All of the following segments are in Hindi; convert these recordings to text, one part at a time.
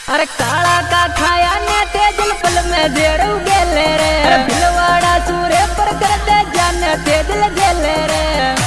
अरे काला का खाया ने तेजल पल में जेड़ू गेले रे। अरे भिलवाड़ा सूरे पर कर दे जाने तेजल गेले रे।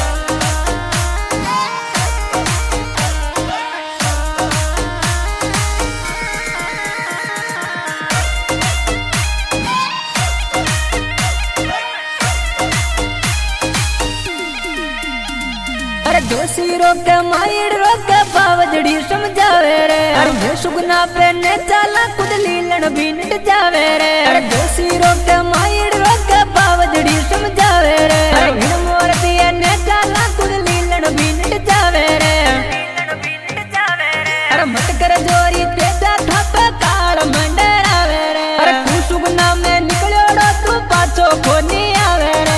अरे जोशी रोके माइड रोके बावजड़ी समझावे रे। अरे सुगना पे ने चाला कुद लीलन भी निट जावे रे। अरे जोशी रोके माइड रोके बावजड़ी समझावे रे। अरे मोर दिए ने चाला कुद लीलन भी निट जावे रे। अरे मत कर जोरी तेजा थापे काल मंडरावे रे। अरे तू सुगना में निकलोड़ो तू पाछो कोनी आवे रे।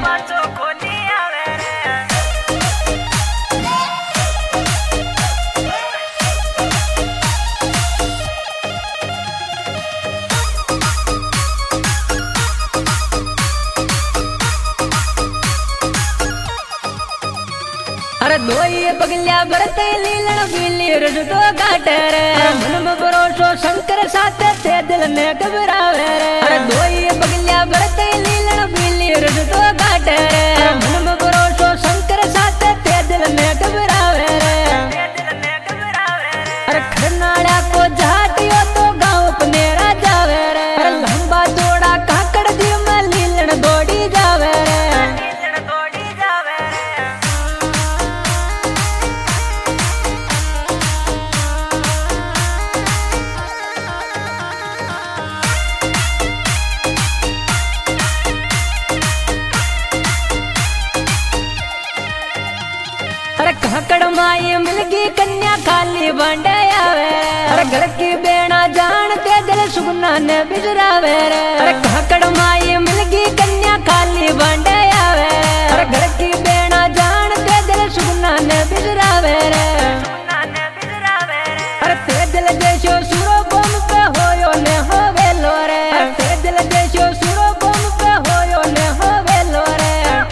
अरे दोई बगलिया बरते लीलन बिल्ली रज तो गाटे रे। मन में भरोसो शंकर साथे ते दिल में घबरावे रे। अरे दोई बगलिया बरते लीलन बिल्ली रज तो गाटे रे। मन में भरोसो शंकर साथे ते दिल में घबरावे रे। अरे खरनाड़ा को झाटियो तो गाँव पनेरा जावे रे। अरे लंबा जोड़ा काकड़ दी में लीलन दौड़ी जावे रे। अरे काकड़ माई मिलगी कन्या खाली बांडे आवे। अरे घर की बेना जान ते दिल सुगना ने बिजरावे रे। अरे काकड़ माई मिलगी कन्या खाली बांडे आवे। अरे घर की बेना जान ते दिल सुगना ने बिजरावे रे। अरे ते दिल देशो सुरो बम पे होयो ने हो वेलो रे। ते दिल देशो सुरो बम पे होयो ने हो वेलो रे।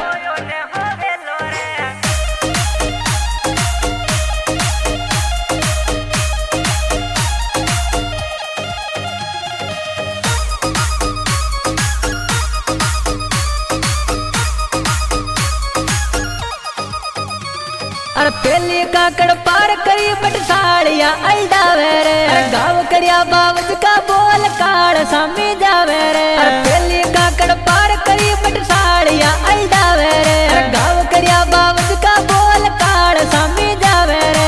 अरे पहली काकड़ पार करी बटसालिया अल्डावे रे। गाँव करिया बावज का बोल काड़ सामी जावे रे। अरे पहली काकड़ पार करी बटसालिया अल्डावे रे। गाँव करिया बावज का बोल काड़ सामी जावे रे।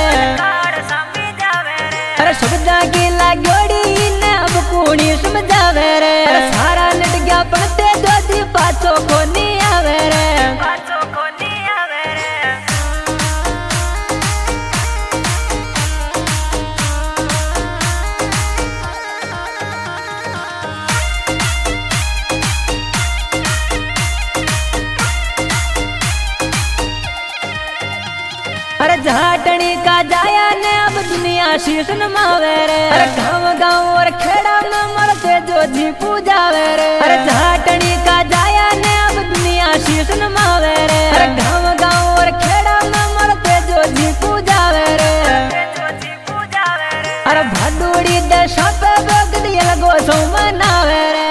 अरे सुबदा की लागोड़ी ने अब कूणी समझावे रे। अरे सारा लट गया पड़ते दो दी पाछो कोनी आवे रे। अरे झाटनी का जाया ने अब दुनिया शीश नमावे रे। अरे गाँव गाँव और खेड़ा में मरते जो जी पूजावे रे। अरे झाटनी का जाया ने अब दुनिया शीश नमावे रे। अरे गाँव गाँव और खेड़ा में मरते जो जी पूजावे रे। अरे भादुड़ी दशा पे बगड़ी लगो सो मनावे रे।